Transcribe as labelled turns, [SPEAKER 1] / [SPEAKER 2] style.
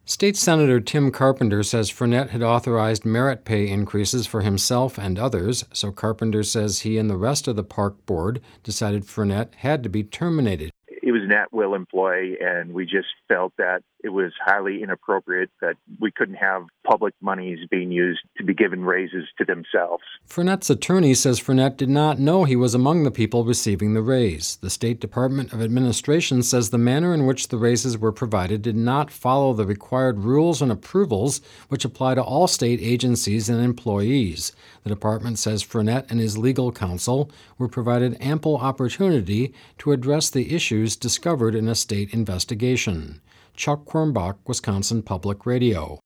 [SPEAKER 1] State Senator Tim Carpenter says Fournette had authorized merit pay increases for himself and others, so Carpenter says he and the rest of the park board decided Fournette had to be terminated.
[SPEAKER 2] He was an at-will employee, and we just felt that it was highly inappropriate that we couldn't have public monies being used to be given raises to themselves.
[SPEAKER 1] Fournette's attorney says Fournette did not know he was among the people receiving the raise. The State Department of Administration says the manner in which the raises were provided did not follow the required rules and approvals which apply to all state agencies and employees. The department says Fournette and his legal counsel were provided ample opportunity to address the issues discovered in a state investigation. Chuck Quirmbach, Wisconsin Public Radio.